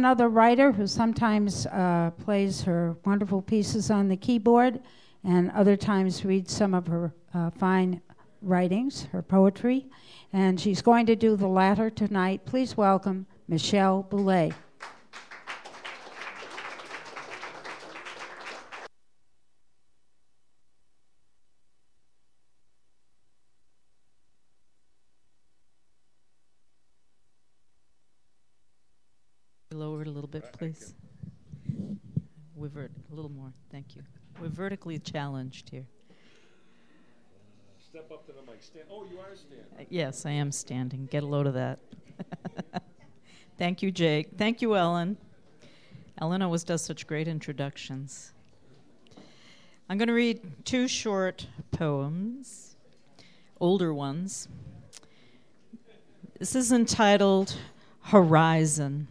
another writer who sometimes plays her wonderful pieces on the keyboard and other times reads some of her fine writings, her poetry. And she's going to do the latter tonight. Please welcome Michelle Boulay. Lower it a little bit, please. We're a little more, thank you. We're vertically challenged here. Step up to the mic. Oh, you are standing. Yes, I am standing. Get a load of that. Thank you, Jake. Thank you, Ellen. Ellen always does such great introductions. I'm going to read 2 short poems, older ones. This is entitled Horizon.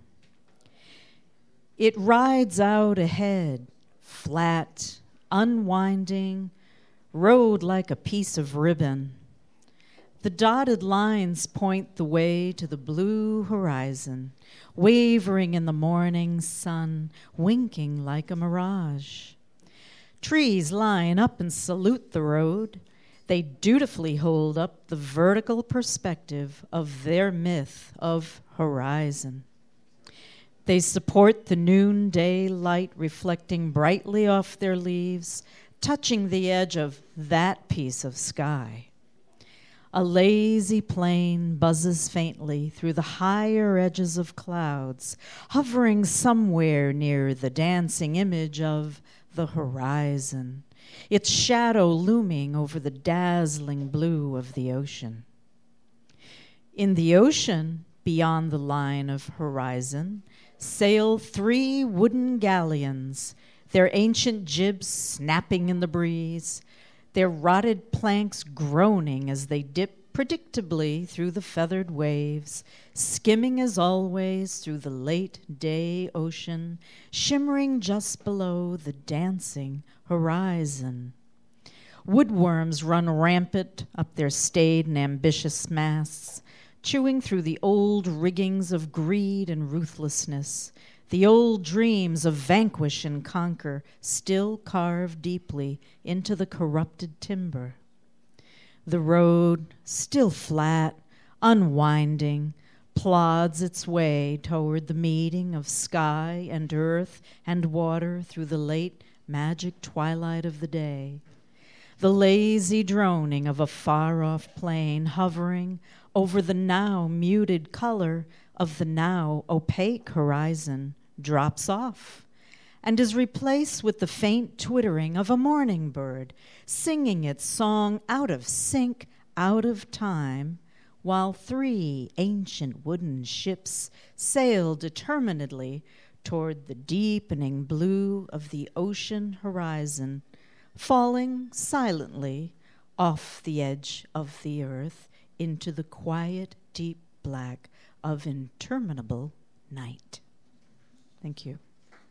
It rides out ahead, flat, unwinding, rode like a piece of ribbon. The dotted lines point the way to the blue horizon, wavering in the morning sun, winking like a mirage. Trees line up and salute the road. They dutifully hold up the vertical perspective of their myth of horizon. They support the noonday light reflecting brightly off their leaves, touching the edge of that piece of sky. A lazy plane buzzes faintly through the higher edges of clouds, hovering somewhere near the dancing image of the horizon, its shadow looming over the dazzling blue of the ocean. In the ocean, beyond the line of horizon, sail 3 wooden galleons, their ancient jibs snapping in the breeze, their rotted planks groaning as they dip predictably through the feathered waves, skimming as always through the late-day ocean, shimmering just below the dancing horizon. Woodworms run rampant up their staid and ambitious masts, chewing through the old riggings of greed and ruthlessness, the old dreams of vanquish and conquer still carved deeply into the corrupted timber. The road, still flat, unwinding, plods its way toward the meeting of sky and earth and water through the late magic twilight of the day. The lazy droning of a far-off plane hovering over the now muted color of the now opaque horizon drops off and is replaced with the faint twittering of a morning bird singing its song out of sync, out of time, while 3 ancient wooden ships sail determinedly toward the deepening blue of the ocean horizon, falling silently off the edge of the earth into the quiet, deep black of interminable night. Thank you.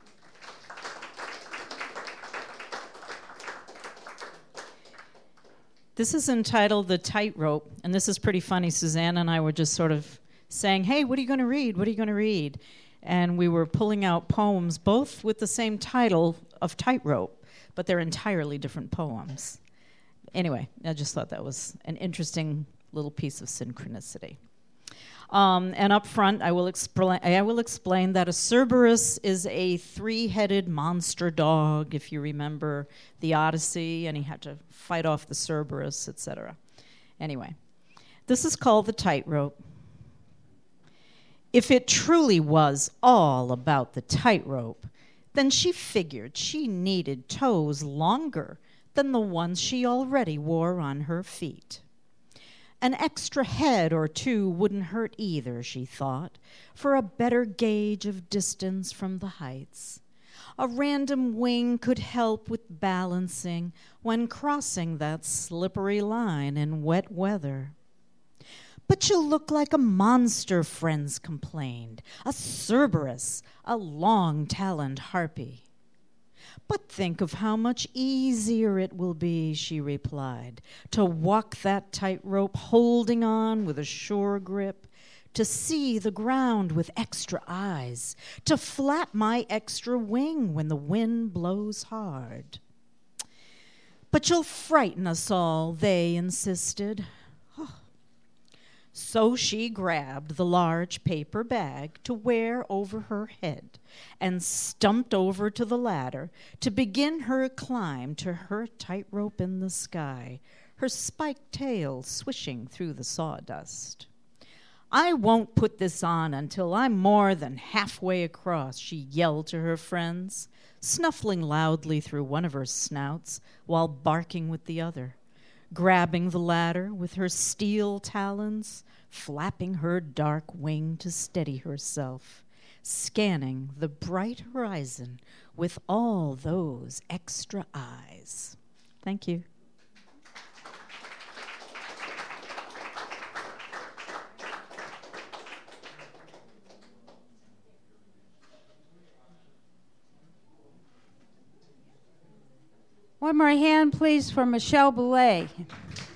This is entitled The Tightrope, and this is pretty funny. Suzanne and I were just sort of saying, hey, what are you going to read? What are you going to read? And we were pulling out poems, both with the same title of Tightrope, but they're entirely different poems. Anyway, I just thought that was an interesting little piece of synchronicity. And up front, I will explain that a Cerberus is a 3-headed monster dog, if you remember the Odyssey, and he had to fight off the Cerberus, etc. Anyway, this is called The Tightrope. If it truly was all about the tightrope, then she figured she needed toes longer than the ones she already wore on her feet. An extra head or 2 wouldn't hurt either, she thought, for a better gauge of distance from the heights. A random wing could help with balancing when crossing that slippery line in wet weather. But you look like a monster, friends complained, a Cerberus, a long-taloned harpy. But think of how much easier it will be, she replied, to walk that tightrope holding on with a sure grip, to see the ground with extra eyes, to flap my extra wing when the wind blows hard. But you'll frighten us all, they insisted. So she grabbed the large paper bag to wear over her head and stumped over to the ladder to begin her climb to her tightrope in the sky, her spiked tail swishing through the sawdust. I won't put this on until I'm more than halfway across, she yelled to her friends, snuffling loudly through one of her snouts while barking with the other, grabbing the ladder with her steel talons, flapping her dark wing to steady herself, scanning the bright horizon with all those extra eyes. Thank you. One more hand, please, for Michelle Belay.